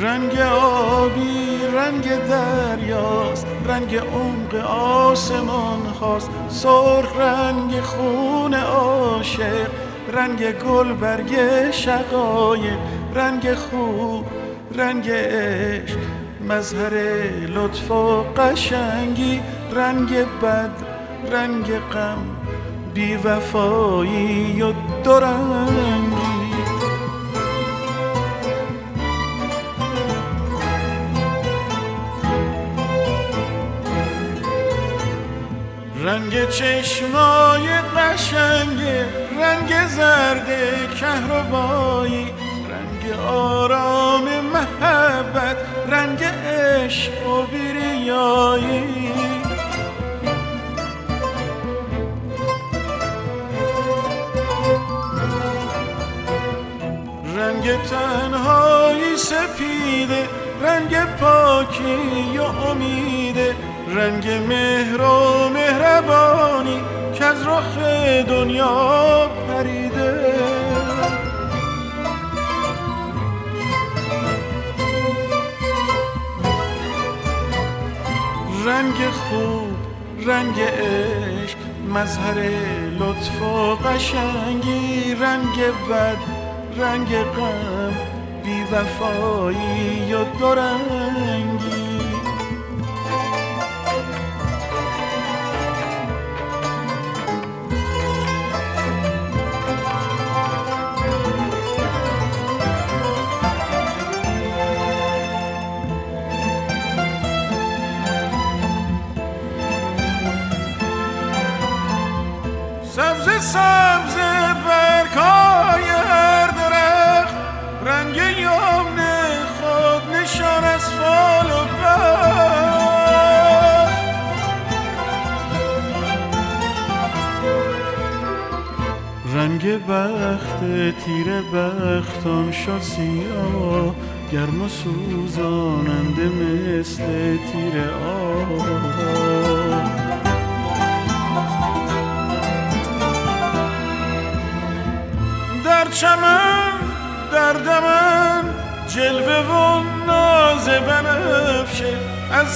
رنگ آبی رنگ دریاست، رنگ عمق آسمان هاست، سرخ رنگ خون عاشق، رنگ گل برگ شقایق، رنگ خوب رنگ عشق، مظهر لطف و قشنگی، رنگ بد رنگ غم، بی وفایی و دورنگی. رنگ چشمای قشنگ، رنگ زرد کهربایی، رنگ آرام محبت، رنگ عشق و بیریایی. رنگ تنهایی سپیده، رنگ پاکی و امیده، رنگ مهر و مهربانی که از رخ دنیا پریده. رنگ خوب رنگ عشق، مظهر لطف و قشنگی، رنگ بد رنگ غم، بی وفایی و دورنگی. سبز سبز برگ‌های هر درخت، رنگ یمن خود نشان از فال و بخت. رنگ بخت تیره بختان شد سیاه، گرم و سوزاننده مثل تیر آب. در چمن در دمن جلوه و ناز بنفشه، از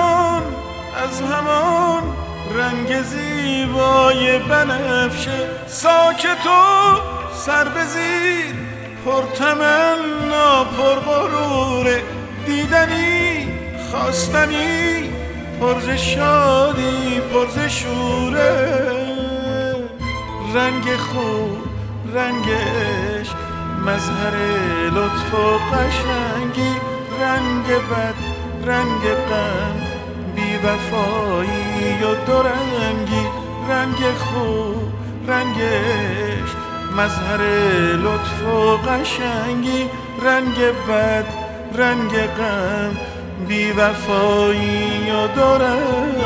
همان رنگ زیبای بنفشه. ساکت و سر به زیر، پرتمنا پرغروره، دیدنی خواستنی، پر ز شادی پر ز شوره. رنگ خوب رنگ عشق، مظهر لطف و قشنگی، رنگ بد رنگ غم، بی وفایی و دورنگی. رنگ خوب رنگ عشق، مظهر لطف و قشنگی، رنگ بد رنگ غم، بی وفایی و دورنگی.